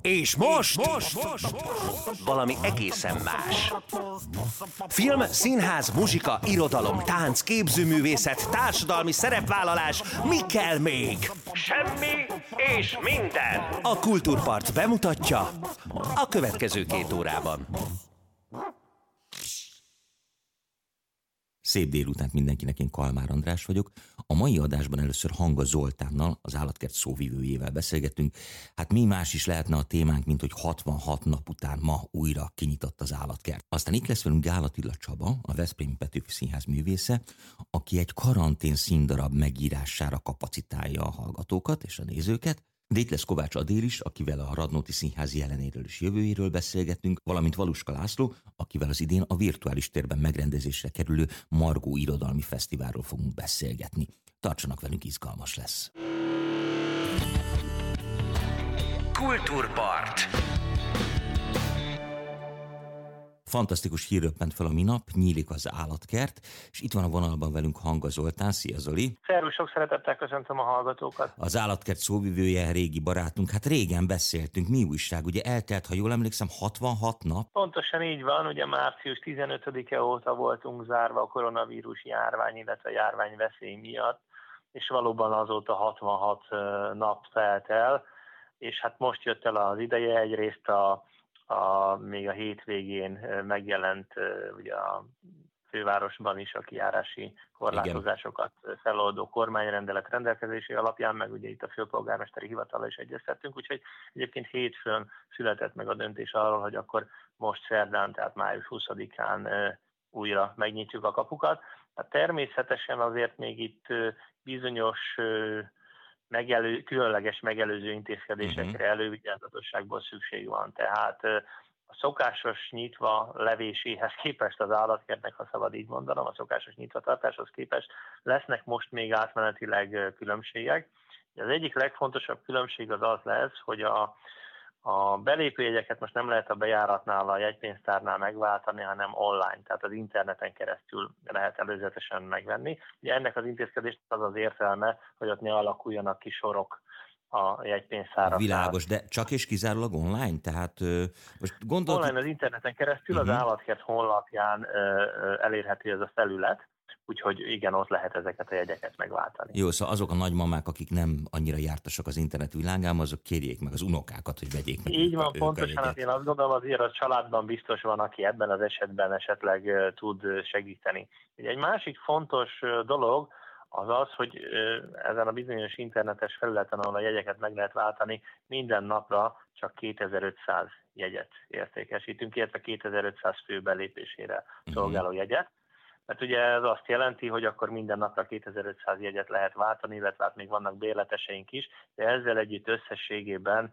És most valami egészen más. Film, színház, muzsika, irodalom, tánc, képzőművészet, társadalmi szerepvállalás, mi kell még? Semmi és minden. A Kultúrpart bemutatja a következő 2 órában. Szép délutánt mindenkinek, én Kalmár András vagyok. A mai adásban először Hanga Zoltánnal, az Állatkert szóvivőjével beszélgettünk. Hát mi más is lehetne a témánk, mint hogy 66 nap után ma újra kinyitott az Állatkert. Aztán itt lesz velünk Gál Attila Csaba, a Veszprémi Petőfi Színház művésze, aki egy karantén színdarab megírására kapacitálja a hallgatókat és a nézőket. De itt lesz Kovács Adél is, akivel a Radnóti Színház jelenéről és jövőjéről beszélgetünk, valamint Valuska László, akivel az idén a virtuális térben megrendezésre kerülő Margó Irodalmi Fesztiválról fogunk beszélgetni. Tartsanak velünk, izgalmas lesz. Kultúrpart. Fantasztikus hír röppent fel a minap, nyílik az Állatkert, és itt van a vonalban velünk Hanga Zoltán. Szia Zoli! Szervusz, sok szeretettel köszöntöm a hallgatókat! Az Állatkert szóvivője, régi barátunk, hát régen beszéltünk, mi újság? Ugye eltelt, ha jól emlékszem, 66 nap? Pontosan így van, ugye március 15-e óta voltunk zárva a koronavírus járvány, illetve a járványveszély miatt, és valóban azóta 66 nap telt el, és hát most jött el az ideje, egyrészt még a hétvégén megjelent ugye a fővárosban is a kijárási korlátozásokat feloldó kormányrendelet rendelkezésé alapján, meg ugye itt a főpolgármesteri hivatallal is egyeztettünk, úgyhogy egyébként hétfőn született meg a döntés arról, hogy akkor most szerdán, tehát május 20-án újra megnyitjuk a kapukat. Hát természetesen azért még itt bizonyos különleges megelőző intézkedésekre, elővigyázatosságból szükség van. Tehát a szokásos nyitva levéséhez képest az állatkertnek, ha szabad így mondanom, a szokásos nyitvatartáshoz képest lesznek most még átmenetileg különbségek. Az egyik legfontosabb különbség az az lesz, hogy a belépőjegyeket most nem lehet a bejáratnál, a jegypénztárnál megváltani, hanem online, tehát az interneten keresztül lehet előzetesen megvenni. Ugye ennek az intézkedésnek az az értelme, hogy ott ne alakuljanak ki sorok a jegypénztáraknál. Világos, de csak és kizárólag online? Tehát most gondolt... Online az interneten keresztül az Állatkert honlapján elérhető ez a felület, úgyhogy igen, ott lehet ezeket a jegyeket megváltani. Jó, szóval azok a nagymamák, akik nem annyira jártasak az internet világában, azok kérjék meg az unokákat, hogy vegyék meg. Így van, pontosan, hát én azt gondolom, azért a családban biztos van, aki ebben az esetben esetleg tud segíteni. Egy másik fontos dolog az az, hogy ezen a bizonyos internetes felületen, ahol a jegyeket meg lehet váltani, minden napra csak 2500 jegyet értékesítünk, illetve 2500 fő belépésére szolgáló jegyet. Mert ugye ez azt jelenti, hogy akkor minden napra 2500 jegyet lehet váltani, illetve hát még vannak bérleteseink is, de ezzel együtt összességében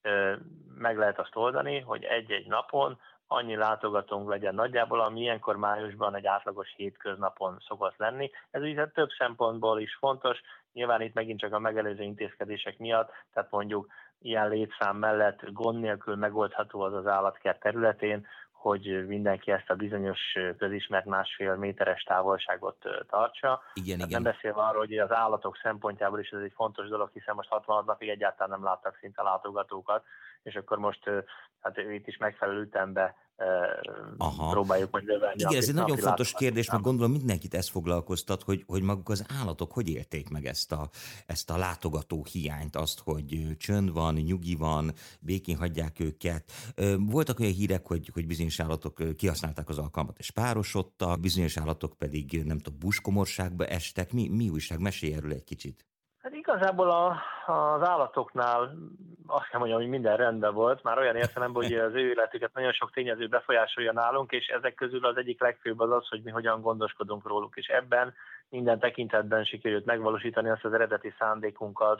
meg lehet azt oldani, hogy egy-egy napon annyi látogatónk legyen nagyjából, ami ilyenkor májusban egy átlagos hétköznapon szokott lenni. Ez ugye több szempontból is fontos, nyilván itt megint csak a megelőző intézkedések miatt, tehát mondjuk ilyen létszám mellett gond nélkül megoldható az állatkert területén, hogy mindenki ezt a bizonyos közismert 1,5 méteres távolságot tartsa. Igen. Nem beszélve arról, hogy az állatok szempontjából is ez egy fontos dolog, hiszen most 66 napig egyáltalán nem láttak szinte látogatókat, és akkor most hát itt is megfelelő ütembe próbáljuk majd növelni. Igen, ez egy nagyon fontos kérdés, mert gondolom mindenkit ez foglalkoztat, hogy maguk az állatok hogy élték meg ezt a látogató hiányt, azt, hogy csönd van, nyugi van, békén hagyják őket. Voltak olyan hírek, hogy bizonyos állatok kihasználták az alkalmat és párosodtak, bizonyos állatok pedig, nem tudom, buskomorságba estek. Mi újság? Mesélj erről egy kicsit. Hát igazából az állatoknál azt kell mondjam, hogy minden rendben volt, már olyan értelemben, hogy az ő életüket nagyon sok tényező befolyásolja nálunk, és ezek közül az egyik legfőbb az, hogy mi hogyan gondoskodunk róluk, és ebben minden tekintetben sikerült megvalósítani azt az eredeti szándékunkat,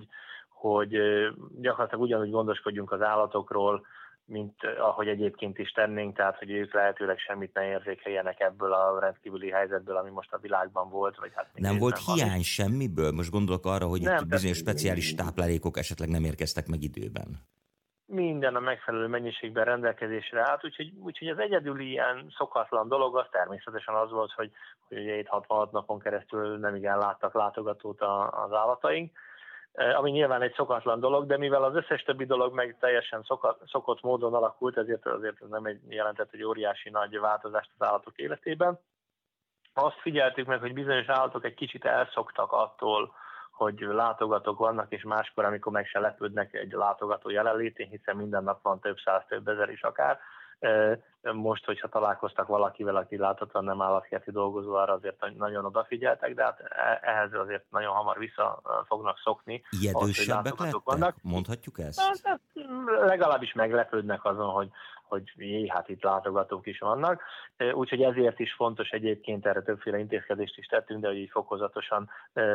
hogy gyakorlatilag ugyanúgy gondoskodjunk az állatokról, mint ahogy egyébként is tennénk, tehát hogy ők lehetőleg semmit ne érzékeljenek ebből a rendkívüli helyzetből, ami most a világban volt. Vagy hát nem volt hiány semmiből? Most gondolok arra, hogy itt bizonyos speciális táplálékok esetleg nem érkeztek meg időben. Minden a megfelelő mennyiségben rendelkezésre állt, úgyhogy az egyedüli ilyen szokatlan dolog az természetesen az volt, hogy ugye itt 66 napon keresztül nem igen láttak látogatót az állataink. ami nyilván egy szokatlan dolog, de mivel az összes többi dolog meg teljesen szokott módon alakult, ezért nem jelentett egy óriási nagy változást az állatok életében. Azt figyeltük meg, hogy bizonyos állatok egy kicsit elszoktak attól, hogy látogatók vannak, és máskor, amikor meg se lepődnek egy látogató jelenlétén, hiszen minden nap van több száz, több ezer is akár. Most, hogyha találkoztak valakivel, aki láthatóan nem állatkerti dolgozó, arra azért nagyon odafigyeltek, de hát ehhez azért nagyon hamar vissza fognak szokni. Ijedősebbek lettek? Mondhatjuk ezt? Hát, legalábbis meglepődnek azon, hogy hát itt látogatók is vannak. Úgyhogy ezért is fontos egyébként, erre többféle intézkedést is tettünk, de hogy így fokozatosan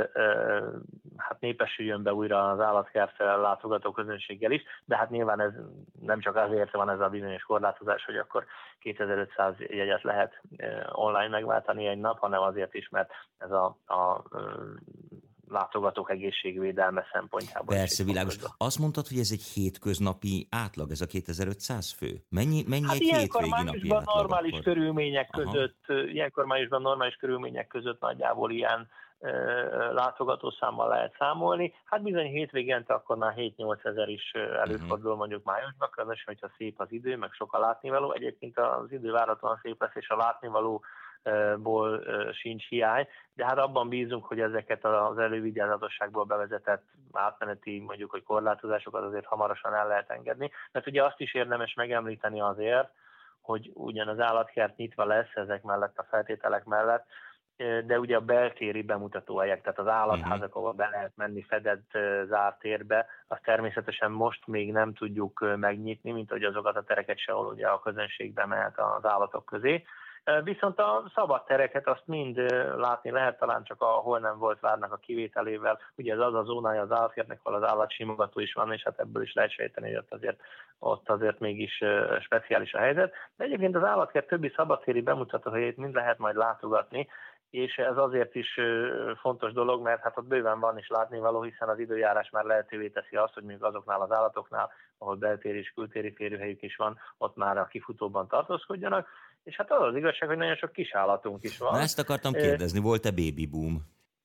hát népesüljön be újra az állatkerttel látogató közönséggel is, de hát nyilván ez nem csak azért van ez a bizonyos korlátozás, hogy akkor 2500 jegyet lehet online megváltani egy nap, hanem azért is, mert ez a látogatók egészségvédelme szempontjából. Persze, világos. Azt mondtad, hogy ez egy hétköznapi átlag, ez a 2500 fő? Mennyi hát egy hétvégi napi átlag? Normális körülmények között, ilyenkor májusban normális körülmények között nagyjából ilyen látogatószámmal lehet számolni. Hát bizony hétvégente akkor már 7-8 ezer is előfordul mondjuk májusban, különösen, hogyha szép az idő, meg sok a látnivaló. Egyébként az idő várhatóan szép lesz, és a látnivalóból sincs hiány, de hát abban bízunk, hogy ezeket az elővigyázatosságból bevezetett átmeneti, mondjuk, hogy korlátozásokat azért hamarosan el lehet engedni. Mert ugye azt is érdemes megemlíteni azért, hogy ugyan az állatkert nyitva lesz ezek mellett, a feltételek mellett, de ugye a beltéri bemutatóhelyek, tehát az állatházak, ahol be lehet menni fedett zárt térbe, azt természetesen most még nem tudjuk megnyitni, mint hogy azokat a tereket se, ahol ugye a közönség bemehet az állatok közé. Viszont a szabad tereket azt mind látni lehet, talán csak ahol nem volt várnak a kivételével. Ugye ez az a zónája az állatkertnek, ahol az állatsimogató is van, és hát ebből is lehet sejteni, hogy ott azért mégis speciális a helyzet. De egyébként az állatkert többi szabadtéri bemutatóhelyét mind lehet majd látogatni, és ez azért is fontos dolog, mert hát ott bőven van is látnivaló, hiszen az időjárás már lehetővé teszi azt, hogy mondjuk azoknál az állatoknál, ahol beltéri és kültéri férőhelyük is van, ott már a kifutóban tartózkodjanak. És hát az az igazság, hogy nagyon sok kis állatunk is van. Na ezt akartam kérdezni, volt-e baby boom?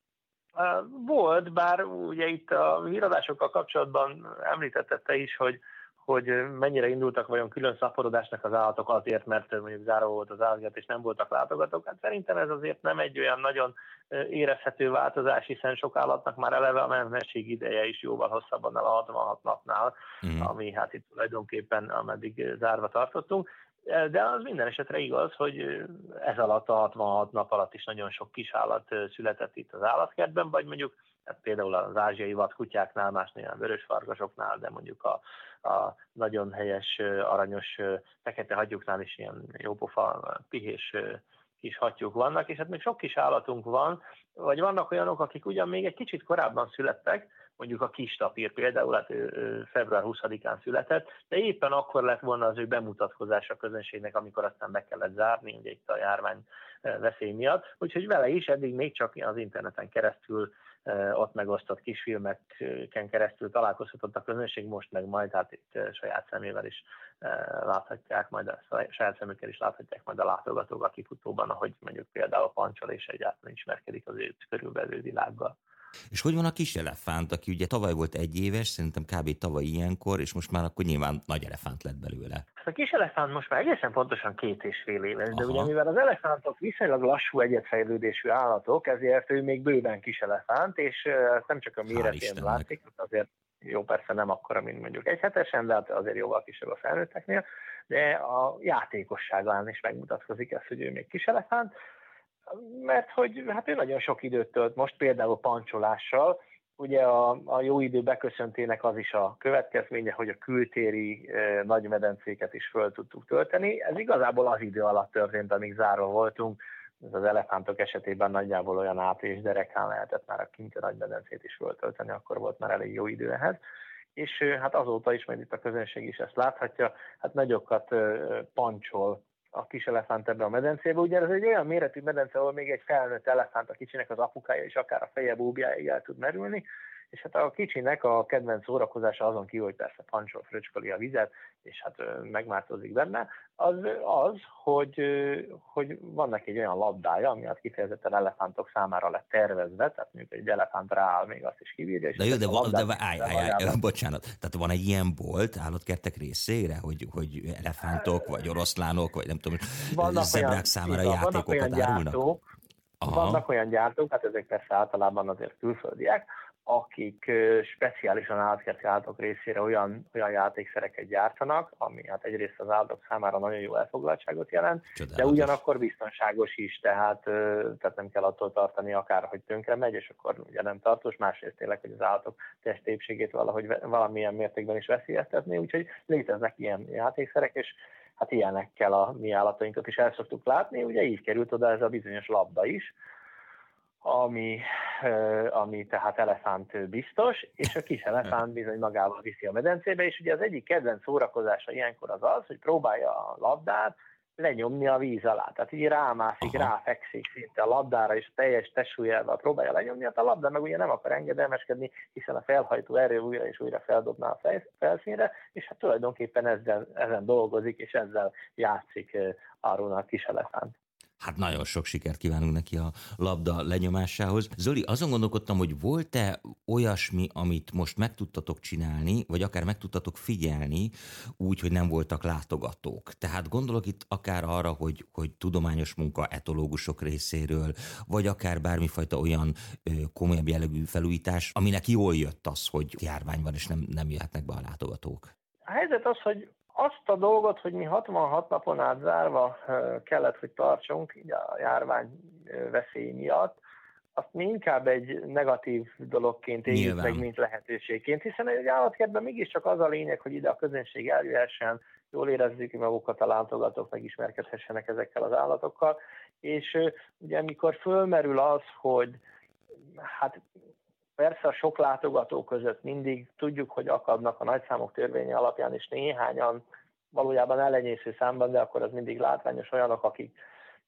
Volt, bár ugye itt a híradásokkal kapcsolatban említetted te is, hogy mennyire indultak vajon külön szaporodásnak az állatok azért, mert mondjuk zárva volt az állatkert, és nem voltak látogatók. Hát szerintem ez azért nem egy olyan nagyon érezhető változás, hiszen sok állatnak már eleve a menhesség ideje is jóval hosszabb annál a 66 napnál, ami hát itt tulajdonképpen ameddig zárva tartottunk. De az minden esetre igaz, hogy ez alatt a 66 nap alatt is nagyon sok kisállat született itt az állatkertben, vagy mondjuk hát például az ázsiai vadkutyáknál, más néhány vörösfarkasoknál, de mondjuk a nagyon helyes, aranyos fekete hattyúknál is ilyen jópofa, pihés kis hattyúk vannak, és hát még sok kis állatunk van, vagy vannak olyanok, akik ugyan még egy kicsit korábban születtek, mondjuk a kis tapír például, hát ő február 20-án született, de éppen akkor lett volna az ő bemutatkozása a közönségnek, amikor aztán be kellett zárni, ugye itt a járvány veszély miatt. Úgyhogy vele is eddig még csak az interneten keresztül, ott megosztott kisfilmeken keresztül találkozhatott a közönség, most meg majd hát itt saját szemével is láthatják, saját szemükkel is láthatják majd a látogatók a kifutóban, ahogy mondjuk például pancsol és egyáltalán ismerkedik az őt körülbelül világgal. És hogy van a kis elefánt, aki ugye tavaly volt 1 éves, szerintem kb. Tavaly ilyenkor, és most már akkor nyilván nagy elefánt lett belőle. A kis elefánt most már egészen pontosan 2,5 éves, de ugye mivel az elefántok viszonylag lassú egyedfejlődésű állatok, ezért ő még bőven kis elefánt, és nem csak a méretén látszik, azért jó, persze nem akkora, mint mondjuk 1 hetesen, de hát azért jóval kisebb a felnőtteknél, de a játékosságán is megmutatkozik ez, hogy ő még kis elefánt, mert hogy hát ő nagyon sok időt tölt most például pancsolással. Ugye a jó idő beköszöntének az is a következménye, hogy a kültéri nagy medencéket is föl tudtuk tölteni. Ez igazából az idő alatt történt, amíg zárva voltunk. Ez az elefántok esetében nagyjából olyan április derekán lehetett már a kinti nagy medencét is föltölteni, akkor volt már elég jó idő ehhez. És hát azóta is, majd itt a közönség is ezt láthatja, hát nagyokat pancsol a kis elefánt ebbe a medencébe. Ugye ez egy olyan méretű medence, ahol még egy felnőtt elefánt, a kicsinek az apukája is akár a feje búbjáig el tud merülni, és hát a kicsinek a kedvenc szórakozása azon kívül, hogy persze pancsol, fröcskali a vizet, és hát megmártózik benne, az hogy vannak egy olyan labdája, ami hát kifejezetten elefántok számára lett tervezve, tehát mondjuk egy elefánt rááll, még azt is kibírja. És de jó, bocsánat, tehát van egy ilyen bolt állatkertek részére, hogy elefántok, vagy oroszlánok, vagy nem tudom, zebrák számára játékokat árulnak? Vannak olyan gyártók, hát ezek persze általában azért külföldiek, akik speciálisan állatkerti állatok részére olyan játékszereket gyártanak, ami hát egyrészt az állatok számára nagyon jó elfoglaltságot jelent, de ugyanakkor biztonságos is, tehát nem kell attól tartani akár, hogy tönkre megy, és akkor ugye nem tartós, másrészt tényleg, hogy az állatok testépségét valahogy valamilyen mértékben is veszélyeztetni, úgyhogy léteznek ilyen játékszerek, és hát ilyenekkel a mi állatainkat is el szoktuk látni, ugye így került oda ez a bizonyos labda is, ami tehát elefánt biztos, és a kis elefánt bizony magával viszi a medencébe, és ugye az egyik kedvenc szórakozása ilyenkor az, hogy próbálja a labdát lenyomni a víz alá. Tehát így rámászik, ráfekszik szinte a labdára, és teljes testsúlyával próbálja lenyomni, hát a labda meg ugye nem akar engedelmeskedni, hiszen a felhajtó erő újra és újra feldobná a felszínre, és hát tulajdonképpen ezen dolgozik, és ezzel játszik Áron a kis elefánt. Hát nagyon sok sikert kívánunk neki a labda lenyomásához. Zoli, azon gondolkodtam, hogy volt-e olyasmi, amit most meg tudtatok csinálni, vagy akár meg tudtatok figyelni, úgy, hogy nem voltak látogatók. Tehát gondolok itt akár arra, hogy tudományos munka etológusok részéről, vagy akár bármifajta olyan komolyabb jellegű felújítás, aminek jól jött az, hogy járvány van, és nem jöhetnek be a látogatók. A helyzet az, hogy azt a dolgot, hogy mi 66 napon át zárva kellett, hogy tartsunk így a járvány veszély miatt, azt mi inkább egy negatív dologként éljük meg, mint lehetőségként, hiszen egy állatkertben mégiscsak az a lényeg, hogy ide a közönség eljöhessen, jól érezzük magukat a látogatók, megismerkedhessenek ezekkel az állatokkal, és ugye amikor fölmerül az, hogy hát persze a sok látogató között mindig tudjuk, hogy akadnak a nagyszámok törvénye alapján, és néhányan valójában ellenyésző számban, de akkor az mindig látványos olyanok, akik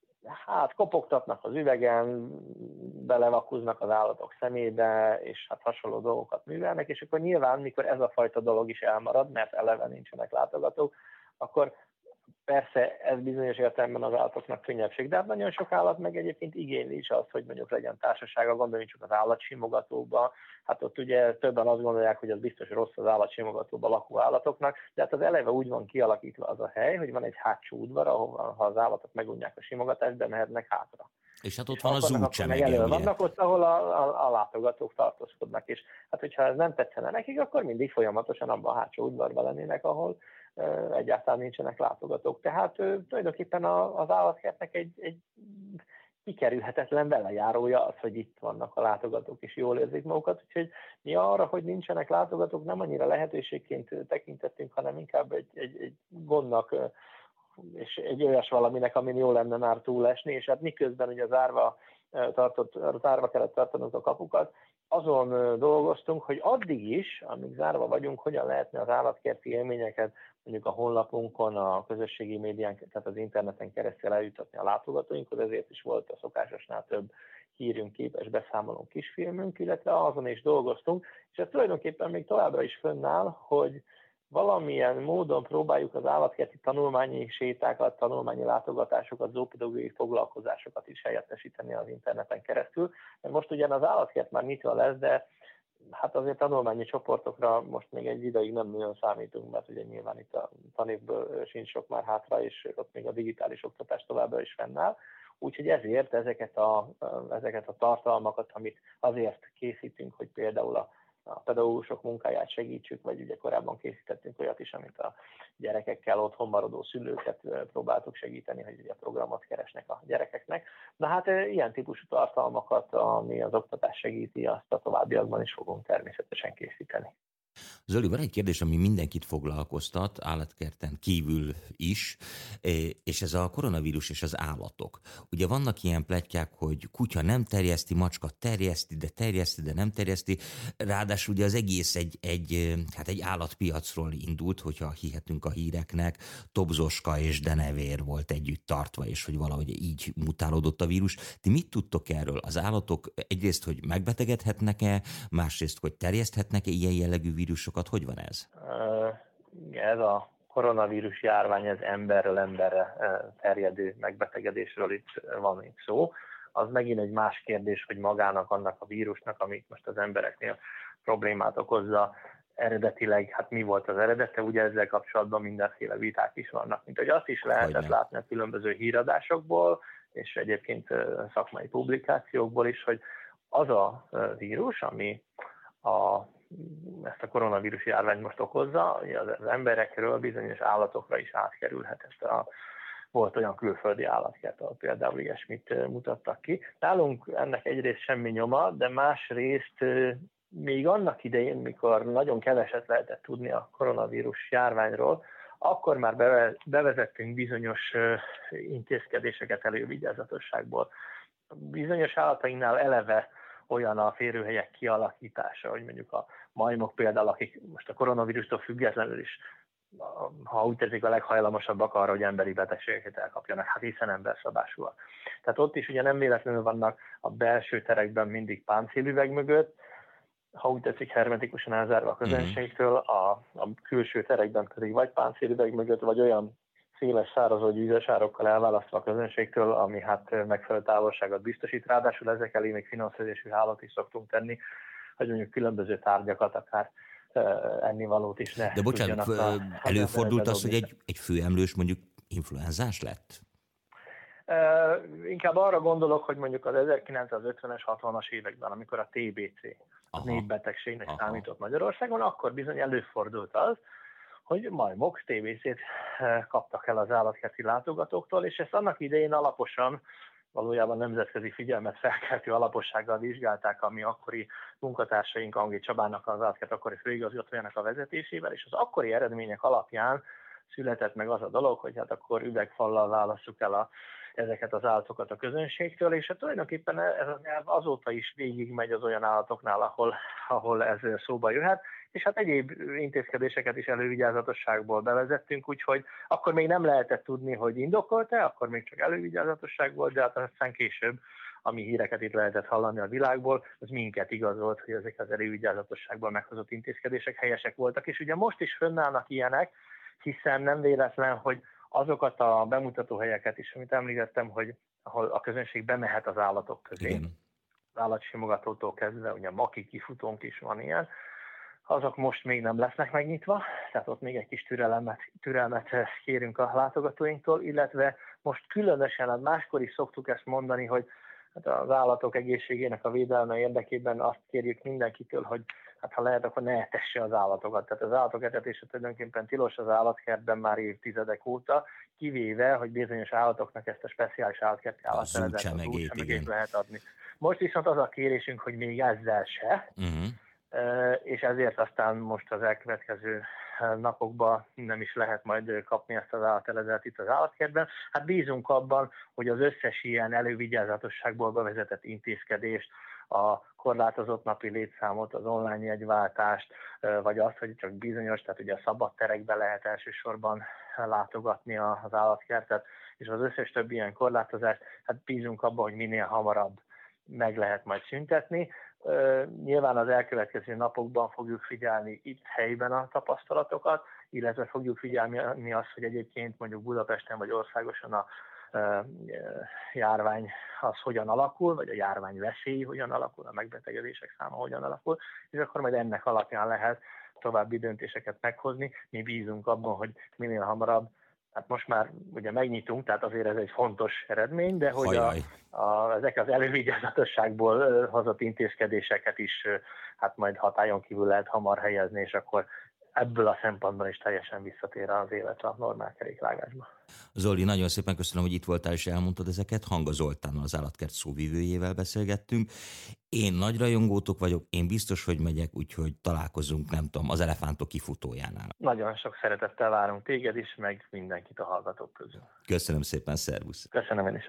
hát kopogtatnak az üvegen, belevakuznak az állatok szemébe, és hát hasonló dolgokat művelnek, és akkor nyilván, mikor ez a fajta dolog is elmarad, mert eleve nincsenek látogatók, akkor persze ez bizonyos értelemben az állatoknak könnyebbség, de hát nagyon sok állat meg egyébként igényli is azt, hogy mondjuk legyen társasága, gondoljunk csak az állatsimogatóba, hát ott ugye többen azt gondolják, hogy az biztos rossz az állatsimogatóba lakó állatoknak, de hát az eleve úgy van kialakítva az a hely, hogy van egy hátsó udvar, ahol ha az állatok megunják a simogatást, bemehetnek hátra. És hát ott van az útcsemege, ugye? Vannak ott, ahol a látogatók tartózkodnak, és hát hogyha ez nem tetszene nekik, akkor mindig folyamatosan abban a hátsó udvarban lennének, ahol egyáltalán nincsenek látogatók. Tehát tulajdonképpen az állatkertnek egy kikerülhetetlen velejárója az, hogy itt vannak a látogatók, és jól érzik magukat. Úgyhogy mi arra, hogy nincsenek látogatók, nem annyira lehetőségként tekintettünk, hanem inkább egy gondnak, és egy olyas valaminek, amin jó lenne már túlesni, és hát miközben ugye zárva kellett tartanunk a kapukat, azon dolgoztunk, hogy addig is, amíg zárva vagyunk, hogyan lehetne az állatkerti élményeket mondjuk a honlapunkon, a közösségi médián, tehát az interneten keresztül eljutatni a látogatóinkhoz, ezért is volt a szokásosnál több hírünk, képes beszámolónk, kisfilmünk, illetve azon is dolgoztunk, és ez tulajdonképpen még továbbra is fönnáll, hogy valamilyen módon próbáljuk az állatkerti tanulmányi sétákat, tanulmányi látogatásokat, zoopedagógiai foglalkozásokat is helyettesíteni az interneten keresztül. Most ugyan az állatkert már nyitva lesz, de hát azért tanulmányi csoportokra most még egy ideig nem nagyon számítunk, mert ugye nyilván itt a tanévből sincs sok már hátra, és ott még a digitális oktatás továbbra is fennáll. Úgyhogy ezért ezeket a tartalmakat, amit azért készítünk, hogy például a pedagógusok munkáját segítsük, vagy ugye korábban készítettünk olyat is, amit a gyerekekkel otthon maradó szülőket próbáltuk segíteni, hogy ugye programot keresnek a gyerekeknek. Na hát ilyen típusú tartalmakat, ami az oktatás segíti, azt a továbbiakban is fogunk természetesen készíteni. Zoli, van egy kérdés, ami mindenkit foglalkoztat, állatkerten kívül is, és ez a koronavírus és az állatok. Ugye vannak ilyen pletykák, hogy kutya nem terjeszti, macska terjeszti, de nem terjeszti. Ráadásul ugye az egész egy állatpiacról indult, hogyha hihetünk a híreknek. Tobzoska és denevér volt együtt tartva, és hogy valahogy így mutálódott a vírus. Ti mit tudtok erről? Az állatok egyrészt, hogy megbetegedhetnek-e, másrészt, hogy terjeszthetnek-e ilyen jellegű vírusokat? Hogy van ez? Ez a koronavírus járvány, ez emberről emberre terjedő megbetegedésről itt van itt szó. Az megint egy más kérdés, hogy magának, annak a vírusnak, amit most az embereknél problémát okozza, eredetileg, hát mi volt az eredete, ugye ezzel kapcsolatban mindenféle viták is vannak, mint hogy azt is lehetett látni a különböző híradásokból, és egyébként szakmai publikációkból is, hogy az a vírus, ami ezt a koronavírus járványt most okozza, az emberekről bizonyos állatokra is átkerülhetett. Volt olyan külföldi állatkert, ahol például ilyesmit mutattak ki. Nálunk ennek egyrészt semmi nyoma, de másrészt még annak idején, mikor nagyon keveset lehetett tudni a koronavírus járványról, akkor már bevezettünk bizonyos intézkedéseket elővigyázatosságból. Bizonyos állatainknál eleve olyan a férőhelyek kialakítása, hogy mondjuk a majmok például, akik most a koronavírustól függetlenül is, ha úgy tetszik, a leghajlamosabbak arra, hogy emberi betegségeket elkapjanak, hát hiszen emberszabásúak. Tehát ott is ugye nem véletlenül vannak a belső terekben mindig páncélüveg mögött, ha úgy tetszik, hermetikusan elzárva a közönségtől, a külső terekben pedig vagy páncélüveg mögött, vagy olyan széles száraz vagy vízes árokkal elválasztva a közönségtől, ami hát megfelelő távolságot biztosít. Ráadásul ezek elé még finanszírozású hálót is szoktunk tenni, hogy mondjuk különböző tárgyakat, akár ennivalót is ne. De bocsánat, előfordult az, hogy egy főemlős mondjuk influenzás lett? Inkább arra gondolok, hogy mondjuk az 1950-es, 60-as években, amikor a TBC, a népbetegségnek számított Magyarországon, akkor bizony előfordult az, hogy majmok TBC-t kaptak el az állatkerti látogatóktól, és ezt annak idején alaposan, valójában nemzetközi figyelmet felkeltő alapossággal vizsgálták, ami akkori munkatársaink, Angi Csabának, az állatkert akkori főigazgatójának a vezetésével, és az akkori eredmények alapján született meg az a dolog, hogy hát akkor üvegfallal válasszuk el ezeket az állatokat a közönségtől, és hát tulajdonképpen ez a nyelv azóta is végigmegy az olyan állatoknál, ahol ez szóba jöhet, és hát egyéb intézkedéseket is elővigyázatosságból bevezettünk, úgyhogy akkor még nem lehetett tudni, hogy indokolt-e, akkor még csak elővigyázatosságból, de hát aztán később, ami híreket itt lehetett hallani a világból, az minket igazolt, hogy ezek az elővigyázatosságból meghozott intézkedések helyesek voltak, és ugye most is fönnállnak ilyenek, hiszen nem véletlen, hogy azokat a bemutatóhelyeket is, amit említettem, hogy ahol a közönség bemehet az állatok közé, igen. Az állatsimogatótól kezdve, ugye maki kifutónk is van ilyen, azok most még nem lesznek megnyitva, tehát ott még egy kis türelmet kérünk a látogatóinktól, illetve most különösen, hát máskor is szoktuk ezt mondani, hogy hát az állatok egészségének a védelme érdekében azt kérjük mindenkitől, hogy hát ha lehet, akkor ne etesse az állatokat. Tehát az állatok etetése tulajdonképpen tilos az állatkertben már évtizedek óta, kivéve, hogy bizonyos állatoknak ezt a speciális állatkerti állatszeretet, az útsemegét lehet adni. Most viszont az a kérésünk, hogy még ezzel se, és ezért aztán most az elkövetkező napokban nem is lehet majd kapni ezt az állateletet itt az állatkertben. Hát bízunk abban, hogy az összes ilyen elővigyázatosságból bevezetett intézkedést, a korlátozott napi létszámot, az online jegyváltást, vagy azt, hogy csak bizonyos, tehát ugye a szabad terekbe lehet elsősorban látogatni az állatkertet, és az összes többi ilyen korlátozást, hát bízunk abban, hogy minél hamarabb meg lehet majd szüntetni. Nyilván az elkövetkező napokban fogjuk figyelni itt helyben a tapasztalatokat, illetve fogjuk figyelni azt, hogy egyébként mondjuk Budapesten vagy országosan a járvány az hogyan alakul, vagy a járvány veszély hogyan alakul, a megbetegedések száma hogyan alakul, és akkor majd ennek alapján lehet további döntéseket meghozni. Mi bízunk abban, hogy minél hamarabb, hát most már ugye megnyitunk, tehát azért ez egy fontos eredmény, de hogy ezek az elővigyázatosságból hozott intézkedéseket is hát majd hatályon kívül lehet hamar helyezni, és akkor ebből a szempontból is teljesen visszatér az élet a normál kerékvágásba. Zoli, nagyon szépen köszönöm, hogy itt voltál és elmondtad ezeket. Hanga Zoltánnal, az Állatkert szóvivőjével beszélgettünk. Én nagy rajongótok vagyok, én biztos, hogy megyek, úgyhogy találkozunk, nem tudom, az elefántok kifutójánál. Nagyon sok szeretettel várunk téged is, meg mindenkit a hallgatók közül. Köszönöm szépen, szervusz! Köszönöm én is.